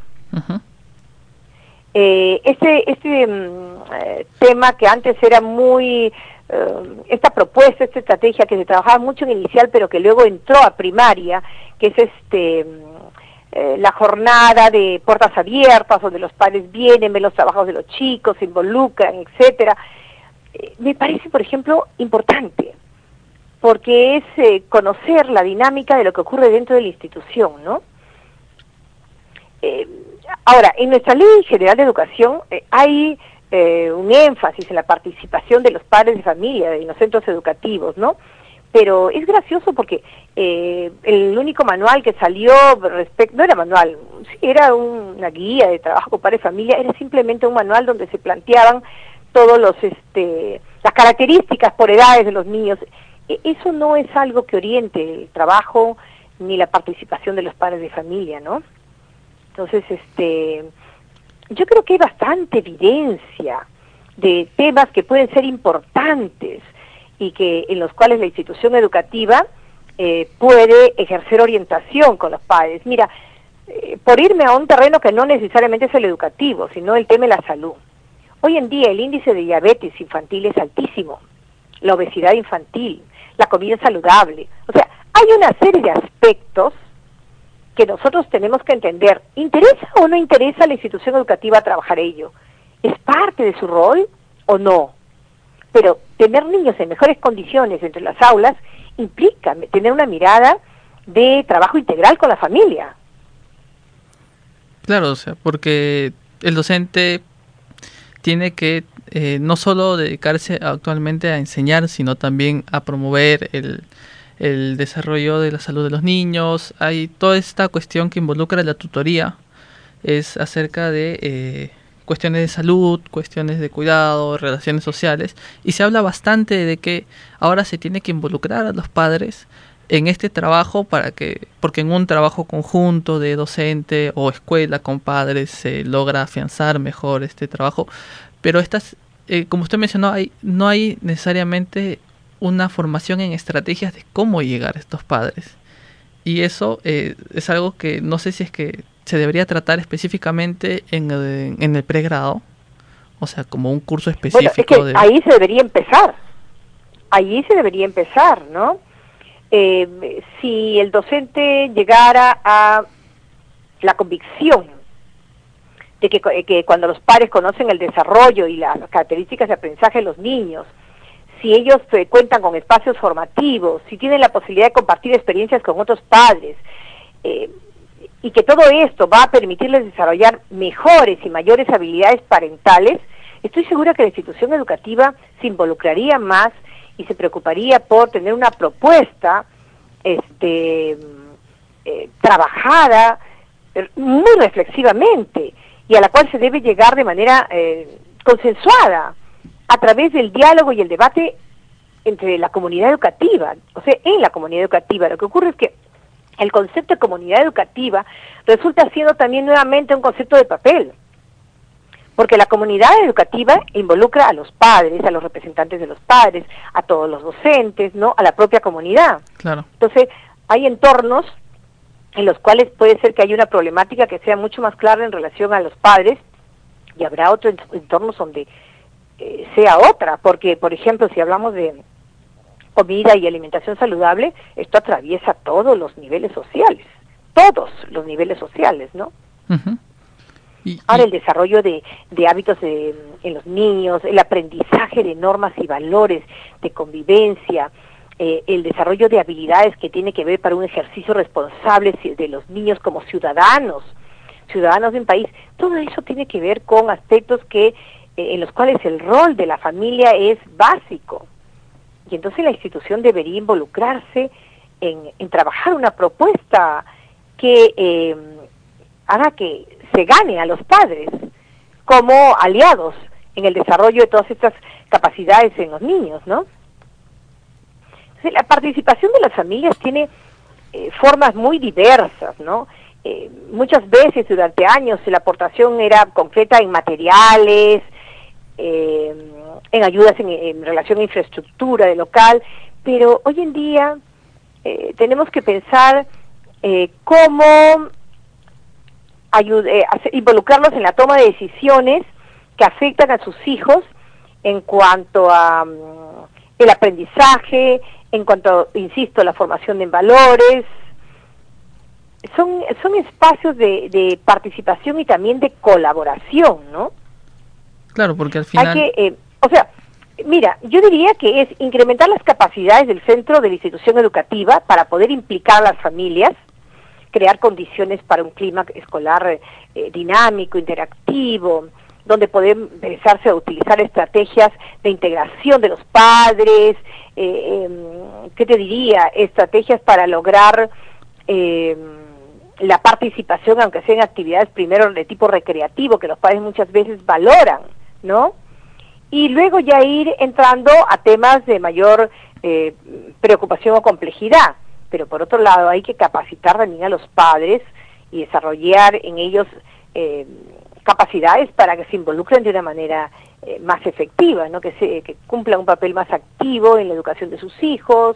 Tema que antes era muy, esta propuesta, esta estrategia que se trabajaba mucho en inicial, pero que luego entró a primaria, que es la jornada de puertas abiertas, donde los padres vienen, ven los trabajos de los chicos, se involucran, etcétera. Me parece, por ejemplo, importante, porque es conocer la dinámica de lo que ocurre dentro de la institución, ¿no? Ahora, en nuestra Ley General de Educación hay un énfasis en la participación de los padres de familia en los centros educativos, ¿no? Pero es gracioso porque el único manual que salió no era manual, sí, era una guía de trabajo con padres de familia, era simplemente un manual donde se planteaban todos las características por edades de los niños. Eso no es algo que oriente el trabajo ni la participación de los padres de familia, ¿no? Entonces, yo creo que hay bastante evidencia de temas que pueden ser importantes y que en los cuales la institución educativa puede ejercer orientación con los padres. Mira, por irme a un terreno que no necesariamente es el educativo, sino el tema de la salud. Hoy en día el índice de diabetes infantil es altísimo, la obesidad infantil, la comida saludable. O sea, hay una serie de aspectos que nosotros tenemos que entender. ¿Interesa o no interesa a la institución educativa trabajar ello? ¿Es parte de su rol o no? Pero tener niños en mejores condiciones entre las aulas implica tener una mirada de trabajo integral con la familia. Claro, o sea, porque el docente tiene que no solo dedicarse actualmente a enseñar, sino también a promover el desarrollo de la salud de los niños. Hay toda esta cuestión que involucra la tutoría, es acerca de cuestiones de salud, cuestiones de cuidado, relaciones sociales, y se habla bastante de que ahora se tiene que involucrar a los padres en este trabajo porque en un trabajo conjunto de docente o escuela con padres se logra afianzar mejor este trabajo, pero como usted mencionó, no hay necesariamente una formación en estrategias de cómo llegar a estos padres, y eso es algo que no sé si es que se debería tratar específicamente en el pregrado, o sea, como un curso específico. Bueno, es que ahí se debería empezar, ¿no? Si el docente llegara a la convicción de que cuando los padres conocen el desarrollo y las características de aprendizaje de los niños, si ellos cuentan con espacios formativos, si tienen la posibilidad de compartir experiencias con otros padres, y que todo esto va a permitirles desarrollar mejores y mayores habilidades parentales, estoy segura que la institución educativa se involucraría más y se preocuparía por tener una propuesta trabajada muy reflexivamente y a la cual se debe llegar de manera consensuada a través del diálogo y el debate entre la comunidad educativa, o sea, en la comunidad educativa. Lo que ocurre es que el concepto de comunidad educativa resulta siendo también nuevamente un concepto de papel, porque la comunidad educativa involucra a los padres, a los representantes de los padres, a todos los docentes, ¿no? A la propia comunidad. Claro. Entonces, hay entornos en los cuales puede ser que haya una problemática que sea mucho más clara en relación a los padres, y habrá otros entornos donde sea otra, porque, por ejemplo, si hablamos de comida y alimentación saludable, esto atraviesa todos los niveles sociales, ¿no? Uh-huh. Ahora, el desarrollo de hábitos en los niños, el aprendizaje de normas y valores, de convivencia, el desarrollo de habilidades que tiene que ver para un ejercicio responsable de los niños como ciudadanos de un país, todo eso tiene que ver con aspectos que en los cuales el rol de la familia es básico. Y entonces la institución debería involucrarse en trabajar una propuesta que haga que se gane a los padres como aliados en el desarrollo de todas estas capacidades en los niños, ¿no? Entonces, la participación de las familias tiene formas muy diversas, ¿no? Muchas veces durante años la aportación era concreta en materiales, en ayudas en relación a infraestructura de local, pero hoy en día tenemos que pensar cómo involucrarlos en la toma de decisiones que afectan a sus hijos en cuanto a el aprendizaje, en cuanto, insisto, la formación en valores. Son espacios de participación y también de colaboración, ¿no? Claro, porque al final... Hay que, mira, yo diría que es incrementar las capacidades del centro de la institución educativa para poder implicar a las familias, crear condiciones para un clima escolar dinámico, interactivo, donde poder empezarse a utilizar estrategias de integración de los padres, ¿qué te diría? Estrategias para lograr la participación, aunque sean actividades primero de tipo recreativo, que los padres muchas veces valoran, ¿no? Y luego ya ir entrando a temas de mayor preocupación o complejidad. Pero por otro lado hay que capacitar también a los padres y desarrollar en ellos capacidades para que se involucren de una manera más efectiva, ¿no? Que cumplan un papel más activo en la educación de sus hijos,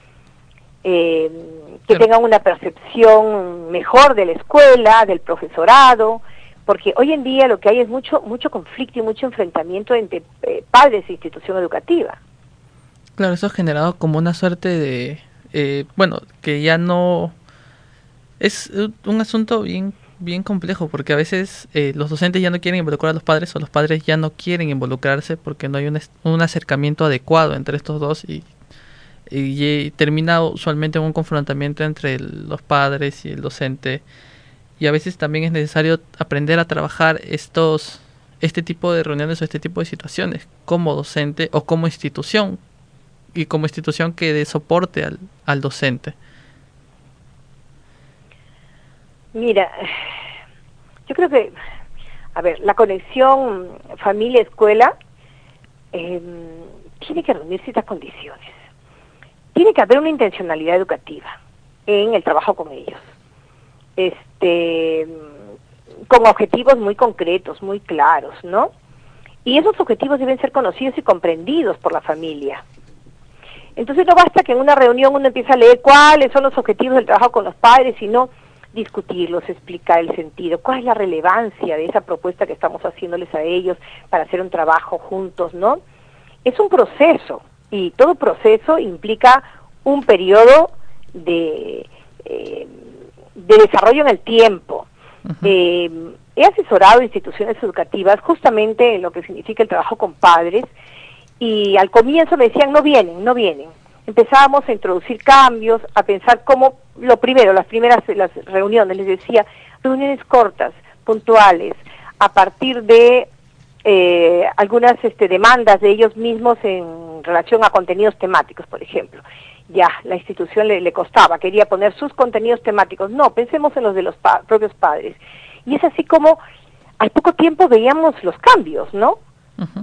que tengan una percepción mejor de la escuela, del profesorado, porque hoy en día lo que hay es mucho conflicto y mucho enfrentamiento entre padres e institución educativa. Claro, eso ha generado como una suerte de... que ya no... Es un asunto bien complejo, porque a veces los docentes ya no quieren involucrar a los padres, o los padres ya no quieren involucrarse porque no hay un acercamiento adecuado entre estos dos, y termina usualmente en un confrontamiento entre los padres y el docente. Y a veces también es necesario aprender a trabajar este tipo de reuniones o este tipo de situaciones como docente o como institución, y como institución que dé soporte al docente. Mira, yo creo que, la conexión familia-escuela tiene que reunir ciertas condiciones. Tiene que haber una intencionalidad educativa en el trabajo con ellos, con objetivos muy concretos, muy claros, ¿no? Y esos objetivos deben ser conocidos y comprendidos por la familia. Entonces no basta que en una reunión uno empiece a leer cuáles son los objetivos del trabajo con los padres, sino discutirlos, explicar el sentido, cuál es la relevancia de esa propuesta que estamos haciéndoles a ellos para hacer un trabajo juntos, ¿no? Es un proceso, y todo proceso implica un periodo de desarrollo en el tiempo. He asesorado instituciones educativas justamente en lo que significa el trabajo con padres, y al comienzo me decían no vienen. Empezábamos a introducir cambios, a pensar cómo, las primeras reuniones, les decía, reuniones cortas, puntuales, a partir de algunas demandas de ellos mismos en relación a contenidos temáticos, por ejemplo. Ya, la institución le costaba, quería poner sus contenidos temáticos. No, pensemos en los de los propios padres. Y es así como al poco tiempo veíamos los cambios, ¿no?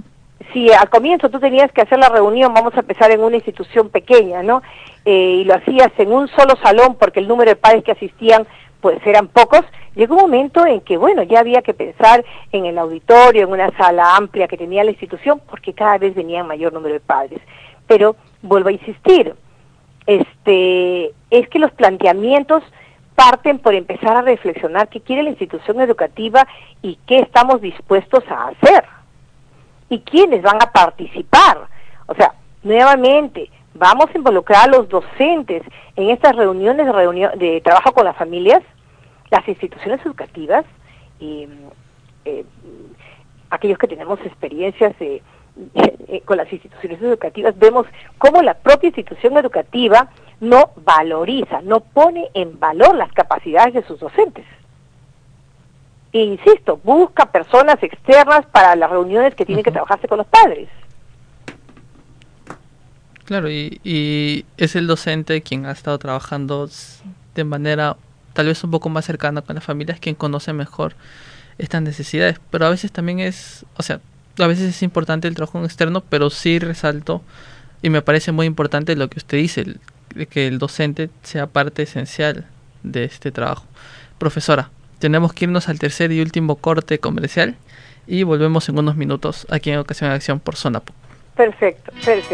si al comienzo tú tenías que hacer la reunión, vamos a empezar en una institución pequeña, ¿no? Y lo hacías en un solo salón porque el número de padres que asistían pues eran pocos, llegó un momento en que, bueno, ya había que pensar en el auditorio, en una sala amplia que tenía la institución, porque cada vez venían mayor número de padres. Pero, vuelvo a insistir, es que los planteamientos parten por empezar a reflexionar qué quiere la institución educativa y qué estamos dispuestos a hacer, y quiénes van a participar. O sea, nuevamente, vamos a involucrar a los docentes en estas reuniones de trabajo con las familias, las instituciones educativas, y aquellos que tenemos experiencias con las instituciones educativas, vemos cómo la propia institución educativa no valoriza, no pone en valor las capacidades de sus docentes. E insisto, busca personas externas para las reuniones que tienen que trabajarse con los padres. Claro, y es el docente quien ha estado trabajando de manera tal vez un poco más cercana con las familias, quien conoce mejor estas necesidades, pero a veces también a veces es importante el trabajo externo, pero sí resalto, y me parece muy importante lo que usted dice, que el docente sea parte esencial de este trabajo. Profesora, tenemos que irnos al tercer y último corte comercial y volvemos en unos minutos aquí en Educación en Acción por Zona PUC. Perfecto.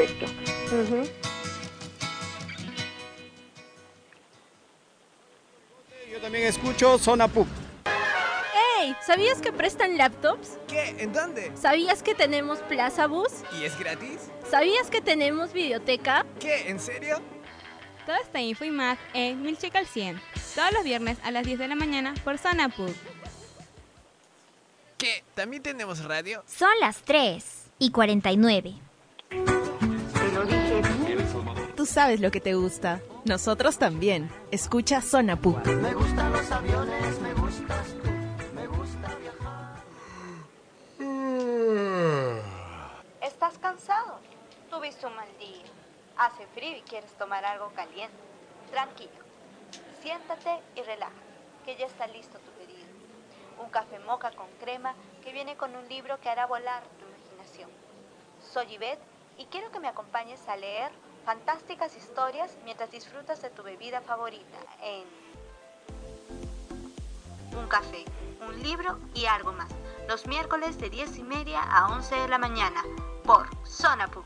Yo también escucho Zona PUC. ¡Hey! ¿Sabías que prestan laptops? ¿Qué? ¿En dónde? ¿Sabías que tenemos Plaza Bus? ¿Y es gratis? ¿Sabías que tenemos videoteca? ¿Qué? ¿En serio? Toda esta info y más en Milchick al 100, todos los viernes a las 10 de la mañana por Zona PUC. ¿Qué? ¿También tenemos radio? Son las 3:49. Tú sabes lo que te gusta. Nosotros también. Escucha Zona PUC. Me gustan los aviones, me gustas tú, me gusta viajar. ¿Estás cansado? Tuviste un mal día. Hace frío y quieres tomar algo caliente. Tranquilo. Siéntate y relájate, que ya está listo tu pedido. Un café moca con crema que viene con un libro que hará volar tu imaginación. Soy Ivette y quiero que me acompañes a leer fantásticas historias mientras disfrutas de tu bebida favorita en un café, un libro y algo más. Los miércoles de 10:30 a 11 de la mañana por Zona PUC.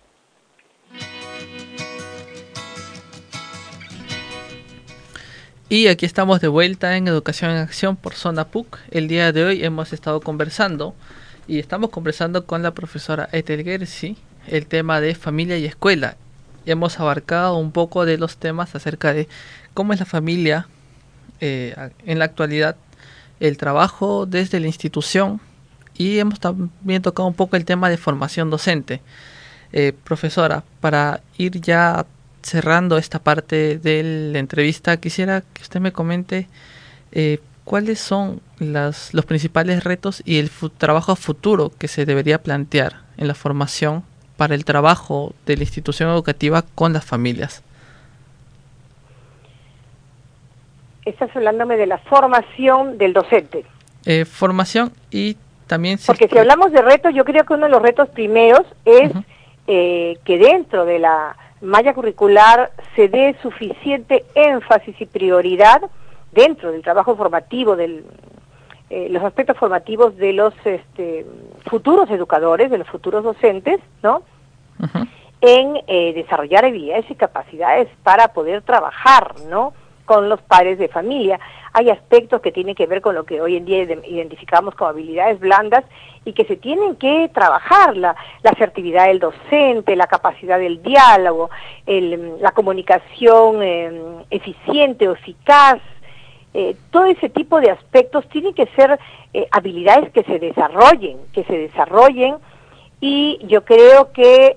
Y aquí estamos de vuelta en Educación en Acción por Zona PUC. El día de hoy hemos estado conversando y estamos conversando con la profesora Ethel Gersi el tema de familia y escuela. Hemos abarcado un poco de los temas acerca de cómo es la familia en la actualidad, el trabajo desde la institución, y hemos también tocado un poco el tema de formación docente. Profesora, para ir ya cerrando esta parte de la entrevista, quisiera que usted me comente cuáles son los principales retos y el trabajo futuro que se debería plantear en la formación para el trabajo de la institución educativa con las familias. Estás hablándome de la formación del docente. Formación y también... Porque si hablamos de retos, yo creo que uno de los retos primeros es que dentro de la malla curricular se dé suficiente énfasis y prioridad dentro del trabajo formativo, los aspectos formativos de los futuros educadores, de los futuros docentes, ¿no? En desarrollar habilidades y capacidades para poder trabajar, ¿no?, con los padres de familia. Hay aspectos que tienen que ver con lo que hoy en día identificamos como habilidades blandas y que se tienen que trabajar: la asertividad del docente, la capacidad del diálogo, la comunicación eficiente o eficaz. Todo ese tipo de aspectos tienen que ser habilidades que se desarrollen, y yo creo que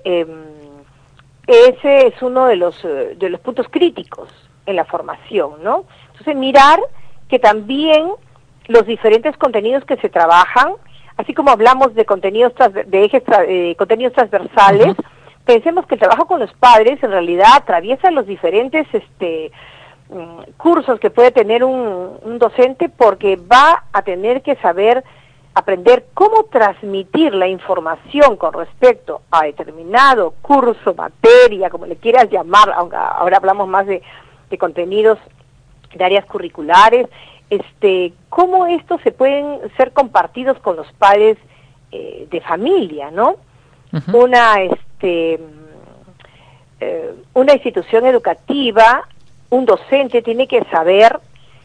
ese es uno de los puntos críticos en la formación, ¿no? Entonces, mirar que también los diferentes contenidos que se trabajan, así como hablamos de contenidos contenidos transversales, pensemos que el trabajo con los padres en realidad atraviesa los diferentes cursos que puede tener un docente, porque va a tener que saber aprender cómo transmitir la información con respecto a determinado curso, materia, como le quieras llamar, aunque ahora hablamos más de contenidos de áreas curriculares, cómo estos se pueden ser compartidos con los padres de familia, ¿no? Una institución educativa, un docente tiene que saber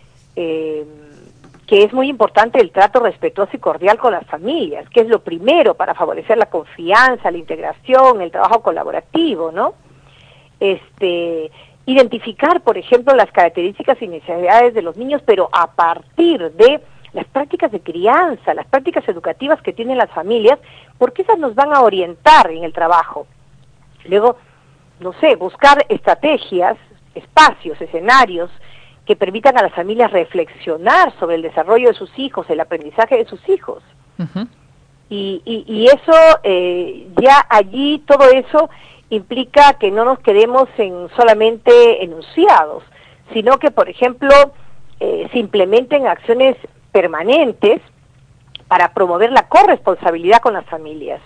que es muy importante el trato respetuoso y cordial con las familias, que es lo primero para favorecer la confianza, la integración, el trabajo colaborativo, ¿no? Identificar, por ejemplo, las características y necesidades de los niños, pero a partir de las prácticas de crianza, las prácticas educativas que tienen las familias, porque esas nos van a orientar en el trabajo. Luego, no sé, buscar estrategias, espacios, escenarios que permitan a las familias reflexionar sobre el desarrollo de sus hijos, el aprendizaje de sus hijos. Y eso, ya allí, todo eso implica que no nos quedemos en solamente enunciados, sino que, por ejemplo, se implementen acciones permanentes para promover la corresponsabilidad con las familias.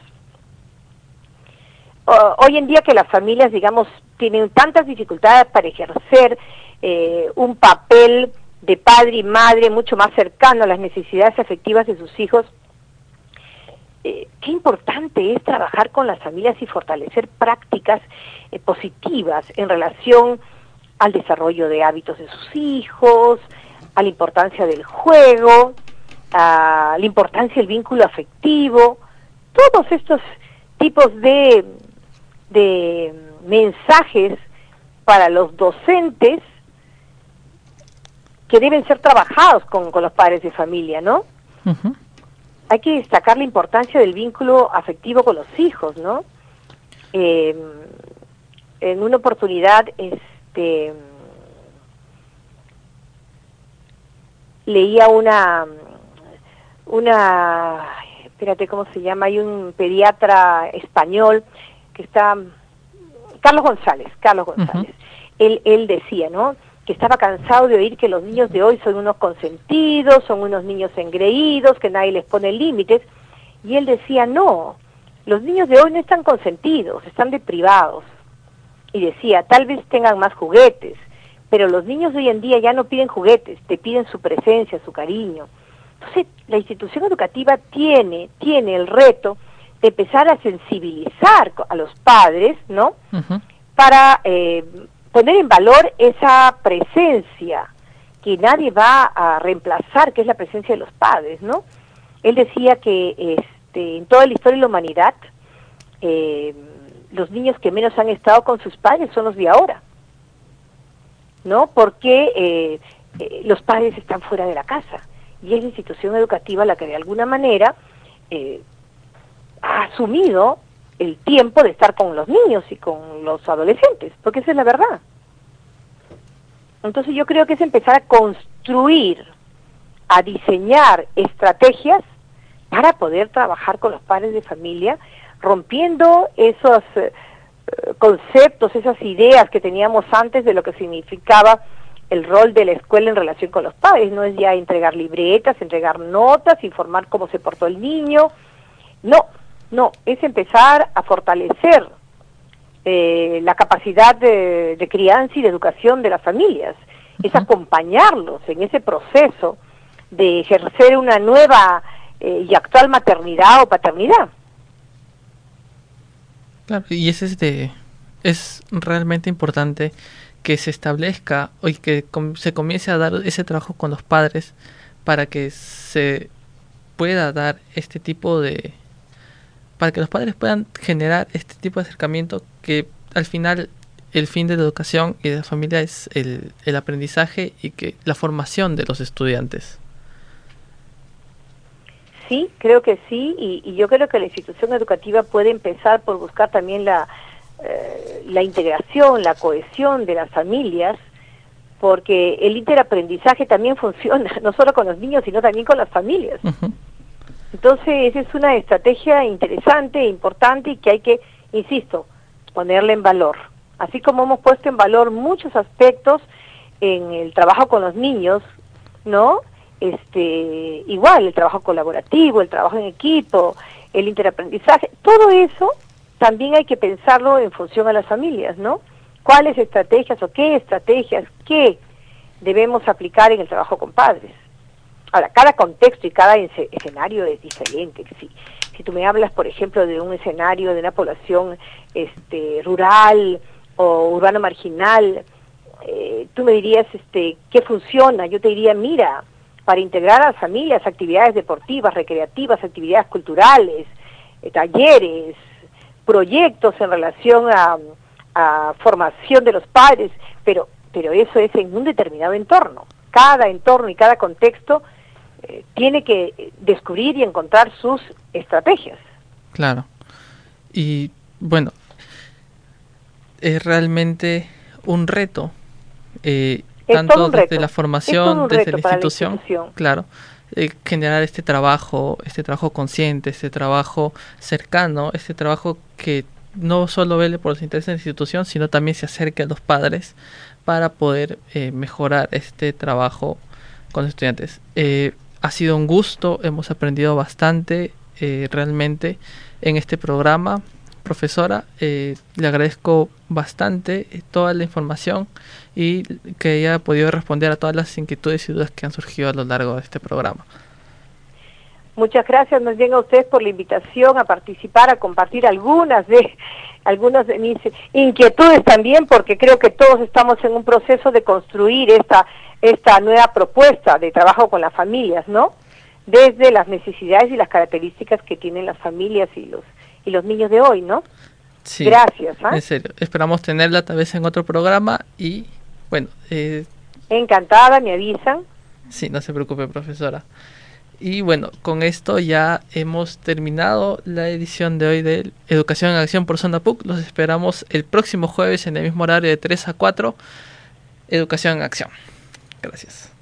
Hoy en día que las familias, digamos, tienen tantas dificultades para ejercer un papel de padre y madre mucho más cercano a las necesidades afectivas de sus hijos, qué importante es trabajar con las familias y fortalecer prácticas positivas en relación al desarrollo de hábitos de sus hijos, a la importancia del juego, a la importancia del vínculo afectivo, todos estos tipos de mensajes para los docentes que deben ser trabajados con los padres de familia, ¿no? Hay que destacar la importancia del vínculo afectivo con los hijos, ¿no? En una oportunidad, leía espérate, ¿cómo se llama? Hay un pediatra español que está, Carlos González. Él decía, ¿no?, que estaba cansado de oír que los niños de hoy son unos consentidos, son unos niños engreídos, que nadie les pone límites, y él decía, no, los niños de hoy no están consentidos, están deprivados. Y decía, tal vez tengan más juguetes, pero los niños de hoy en día ya no piden juguetes, te piden su presencia, su cariño. Entonces, la institución educativa tiene el reto de empezar a sensibilizar a los padres, ¿no?, para poner en valor esa presencia que nadie va a reemplazar, que es la presencia de los padres, ¿no? Él decía que en toda la historia de la humanidad, los niños que menos han estado con sus padres son los de ahora, ¿no? Porque los padres están fuera de la casa, y es la institución educativa la que de alguna manera ha asumido el tiempo de estar con los niños y con los adolescentes, porque esa es la verdad. Entonces yo creo que es empezar a construir, a diseñar estrategias para poder trabajar con los padres de familia, rompiendo esos conceptos, esas ideas que teníamos antes de lo que significaba el rol de la escuela en relación con los padres. No es ya entregar libretas, entregar notas, informar cómo se portó el niño. No, es empezar a fortalecer la capacidad de crianza y de educación de las familias. Es acompañarlos en ese proceso de ejercer una nueva y actual maternidad o paternidad. Claro, y es realmente importante que se establezca y que se comience a dar ese trabajo con los padres para que se pueda dar este tipo de... para que los padres puedan generar este tipo de acercamiento, que al final el fin de la educación y de la familia es el aprendizaje y que la formación de los estudiantes. Sí, creo que sí, y yo creo que la institución educativa puede empezar por buscar también la integración, la cohesión de las familias, porque el interaprendizaje también funciona, no solo con los niños, sino también con las familias. Entonces, esa es una estrategia interesante, importante, y que hay que, insisto, ponerla en valor. Así como hemos puesto en valor muchos aspectos en el trabajo con los niños, ¿no?, igual el trabajo colaborativo, el trabajo en equipo, el interaprendizaje, todo eso también hay que pensarlo en función a las familias, ¿no? ¿Cuáles estrategias o qué estrategias que debemos aplicar en el trabajo con padres? Ahora, cada contexto y cada escenario es diferente. Si tú me hablas, por ejemplo, de un escenario de una población rural o urbano marginal, tú me dirías qué funciona. Yo te diría, mira, para integrar a las familias, actividades deportivas, recreativas, actividades culturales, talleres, proyectos en relación a formación de los padres, pero eso es en un determinado entorno. Cada entorno y cada contexto tiene que descubrir y encontrar sus estrategias. Claro. Y bueno, es realmente un reto, tanto desde la formación, desde la institución, claro, generar este trabajo consciente, este trabajo cercano, este trabajo que no solo vele por los intereses de la institución, sino también se acerque a los padres para poder mejorar este trabajo con los estudiantes. Ha sido un gusto, hemos aprendido bastante realmente en este programa. Profesora, le agradezco bastante toda la información y que haya podido responder a todas las inquietudes y dudas que han surgido a lo largo de este programa. Muchas gracias más bien a ustedes por la invitación a participar, a compartir algunas de mis inquietudes también, porque creo que todos estamos en un proceso de construir esta nueva propuesta de trabajo con las familias, ¿no? Desde las necesidades y las características que tienen las familias y los niños de hoy, ¿no? Sí, gracias. En serio, esperamos tenerla tal vez en otro programa y bueno. Encantada, me avisan. Sí, no se preocupe, profesora. Y bueno, con esto ya hemos terminado la edición de hoy de Educación en Acción por Zona PUC. Los esperamos el próximo jueves en el mismo horario de 3 a 4. Educación en Acción. Gracias.